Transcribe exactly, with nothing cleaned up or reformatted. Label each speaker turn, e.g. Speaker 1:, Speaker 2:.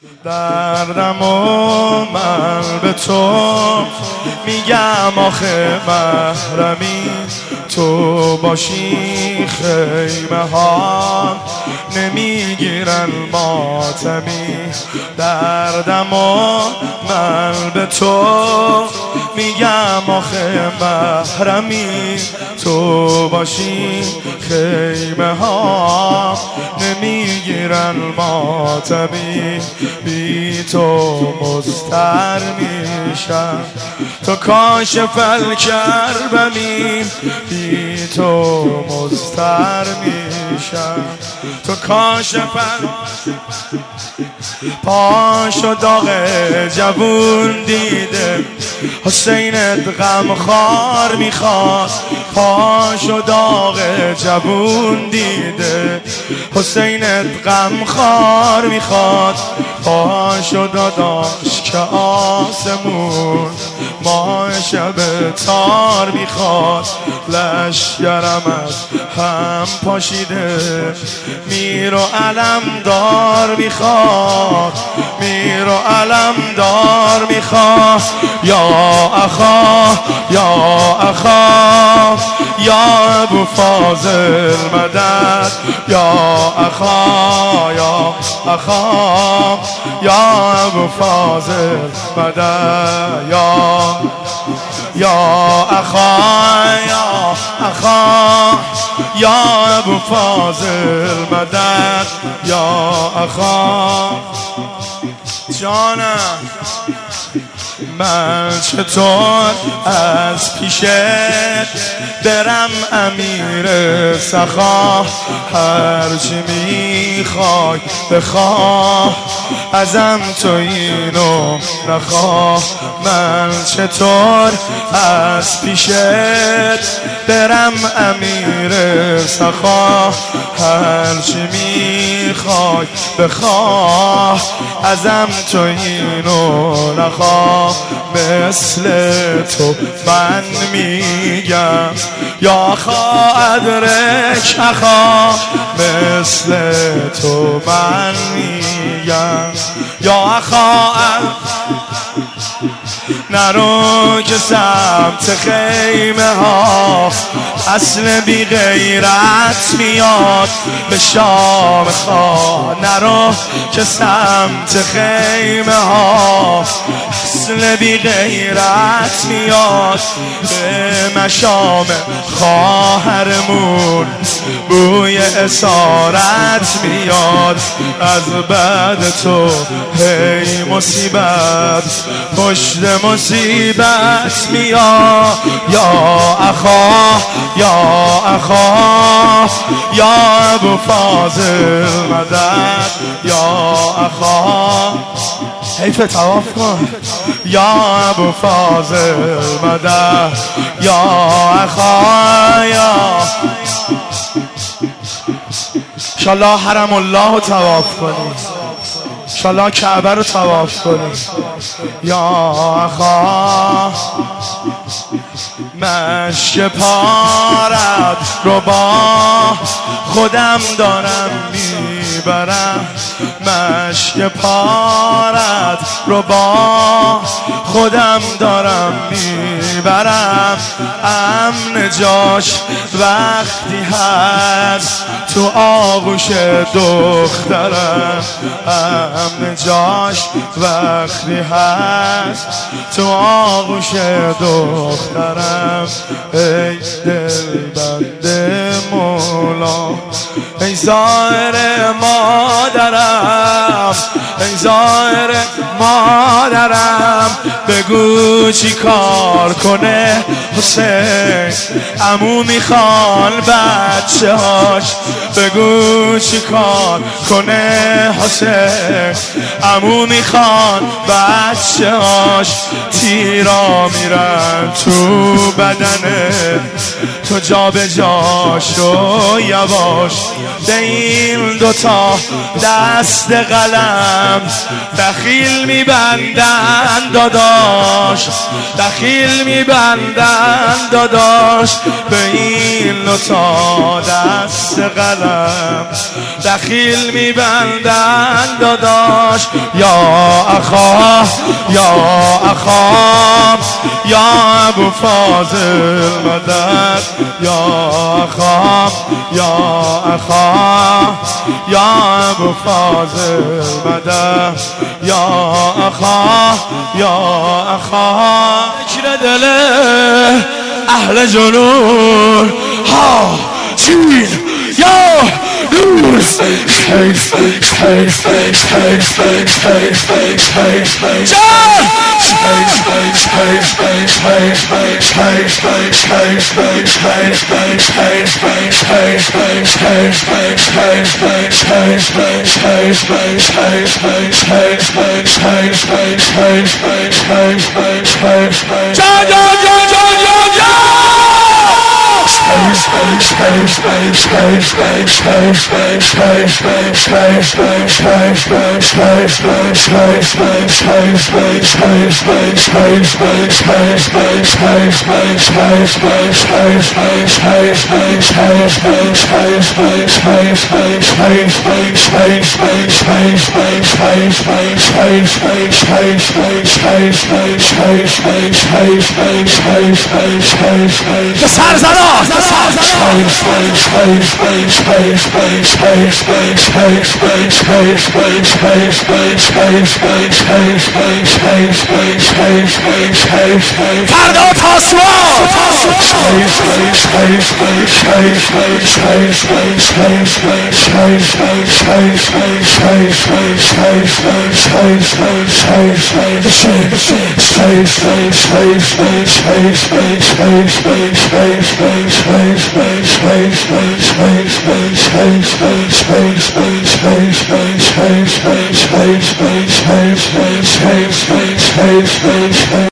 Speaker 1: دردم و من به تو میگم آخه محرمی، تو باشی خیمه ها نمیگیرن ماتمی. دردم و من به تو میگم آخه محرمی، تو باشی خیمه ها نمیگیرن ماتمی. بی تو مضطر میشم تو کاشف الکربمی، بی تو مضطر میشم تو کاشف. پاش و داغ جوون دیده حسینت غم خار میخواد، پاش و داغ جوون دیده حسینت غم خار میخواد. پاش و داداش که آسمون ماه شب تار میخواد. لشگرم از هم پاشیده میر و علم دار میخواد، میر و علم دار میخواد. یا اخا یا اخا یا ابو فاضل مدد، یا اخا یا اخا یا ابو فاضل مدد. یا یا اخا یا اخا یا ابو فاضل مدد، یا اخا. جانم من چطور از پیشت برم امیر سخا، هرچی میخوای بخواه ازم تو اینو نخواه. من چطور از پیشت برم امیر سخا، هرچی میخوای بخواه ازم تو اینو نخواه. مثل تو من میگم یا اخا ادرک اخا، مثل تو من میگم یا اخا نرو که سمت خیمه ها اصل بی غیرت میاد به شام خواه. نرو که سمت خیمه ها اصل بی غیرت میاد به مشام خواهرمون بوی اسارت میاد. از بعد تو هی مصیبت پشت مصیبت میاد. یا اخا یا اخا یا ابو فاضل مدد، یا اخا. حیف تواف کن یا ابو فاضل مدد، یا اخا یا. انشالله حرم الله رو تواف کنی، انشالله کعبه رو تواف کنی. یا اخا مشک پارت رو با خودم دارم میبرم، مشک پارت رو با خودم دارم میبرم. امن جاش وقتی هست تو آغوش دخترم، امن جاش وقتی هست تو آغوش دخترم. ای دل بنده مولا، ای ظاهر مادرم، ای ظاهر مادرم، بگو چی کار کنه حسین عمو میخوان بچه هاش. بگو چی کار کنه حسین عمو میخوان بچه هاش. تیرا میرن تو بدنه تو جا به جاش رو یواش به این دوتا دست قلم دخیل میبندن داداش دخیل میبندن داداش به این دوتا دست قلم دخیل میبندن داداش یا اخا یا اخا یا ابو فاضل مدد یا اخا یا اخا یا ابو فاضل مدد یا اخا یا اخا اکر دل اهل جنون ها چین یا نور جان جان جان جان جان سر زنا فردا تاسوان